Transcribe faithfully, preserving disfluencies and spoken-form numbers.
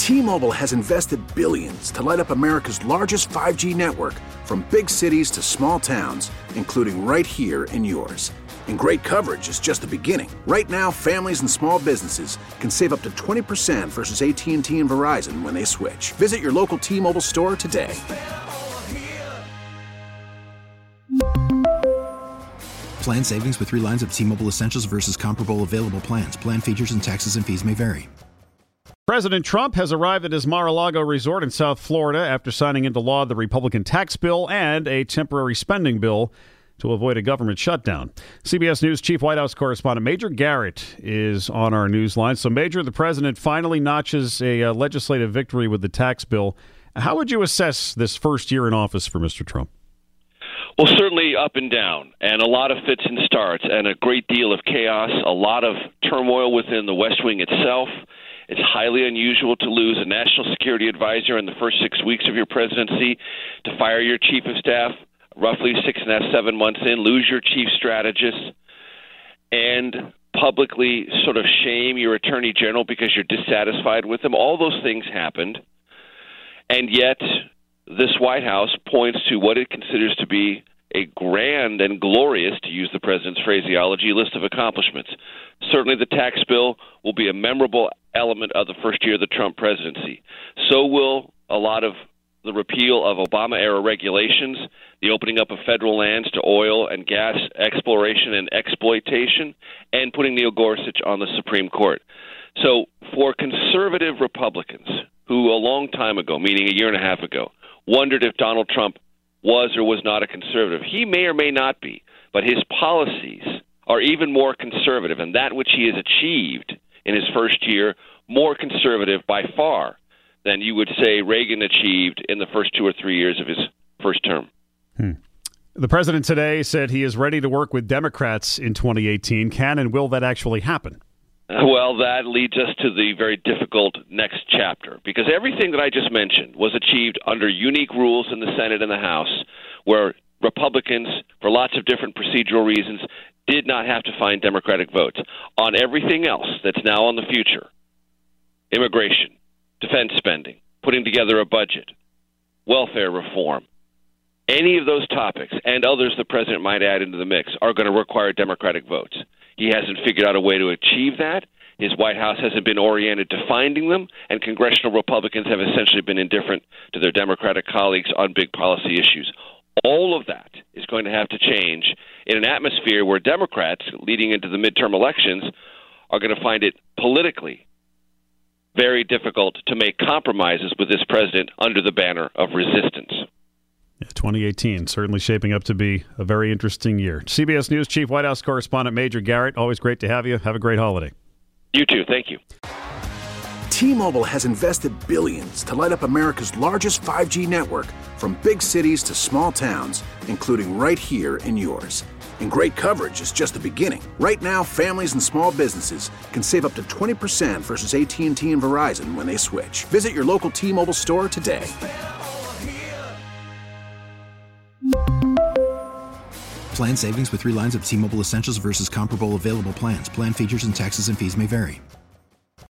T-Mobile has invested billions to light up America's largest five G network, from big cities to small towns, including right here in yours. And great coverage is just the beginning. Right now, families and small businesses can save up to twenty percent versus A T and T and Verizon when they switch. Visit your local T-Mobile store today. Plan savings with three lines of T-Mobile Essentials versus comparable available plans. Plan features and taxes and fees may vary. President Trump has arrived at his Mar-a-Lago resort in South Florida after signing into law the Republican tax bill and a temporary spending bill to avoid a government shutdown. C B S News Chief White House correspondent Major Garrett is on our news line. So, Major, the president finally notches a uh, legislative victory with the tax bill. How would you assess this first year in office for Mister Trump? Well, certainly up and down, and a lot of fits and starts, and a great deal of chaos, a lot of turmoil within the West Wing itself. It's highly unusual to lose a national security advisor in the first six weeks of your presidency, to fire your chief of staff roughly six and a half, seven months in, lose your chief strategist, and publicly sort of shame your attorney general because you're dissatisfied with him. All those things happened, and yet this White House points to what it considers to be a grand and glorious, to use the president's phraseology, list of accomplishments. Certainly the tax bill will be a memorable element of the first year of the Trump presidency. So will a lot of the repeal of Obama-era regulations, the opening up of federal lands to oil and gas exploration and exploitation, and putting Neil Gorsuch on the Supreme Court. So for conservative Republicans who a long time ago, meaning a year and a half ago, wondered if Donald Trump was or was not a conservative, he may or may not be, but his policies are even more conservative, and that which he has achieved in his first year, more conservative by far than you would say Reagan achieved in the first two or three years of his first term. Hmm. The president today said he is ready to work with Democrats in twenty eighteen. Can and will that actually happen? Well, that leads us to the very difficult next chapter, because everything that I just mentioned was achieved under unique rules in the Senate and the House, where Republicans, for lots of different procedural reasons, did not have to find Democratic votes. On everything else that's now on the future, immigration, defense spending, putting together a budget, welfare reform, any of those topics and others the president might add into the mix are going to require Democratic votes. He hasn't figured out a way to achieve that. His White House hasn't been oriented to finding them, and congressional Republicans have essentially been indifferent to their Democratic colleagues on big policy issues. All of that is going to have to change in an atmosphere where Democrats, leading into the midterm elections, are going to find it politically very difficult to make compromises with this president under the banner of resistance. Yeah, twenty eighteen, certainly shaping up to be a very interesting year. C B S News Chief White House correspondent Major Garrett, always great to have you. Have a great holiday. You too. Thank you. T-Mobile has invested billions to light up America's largest five G network, from big cities to small towns, including right here in yours. And great coverage is just the beginning. Right now, families and small businesses can save up to twenty percent versus A T and T and Verizon when they switch. Visit your local T-Mobile store today. Plan savings with three lines of T-Mobile Essentials versus comparable available plans. Plan features and taxes and fees may vary.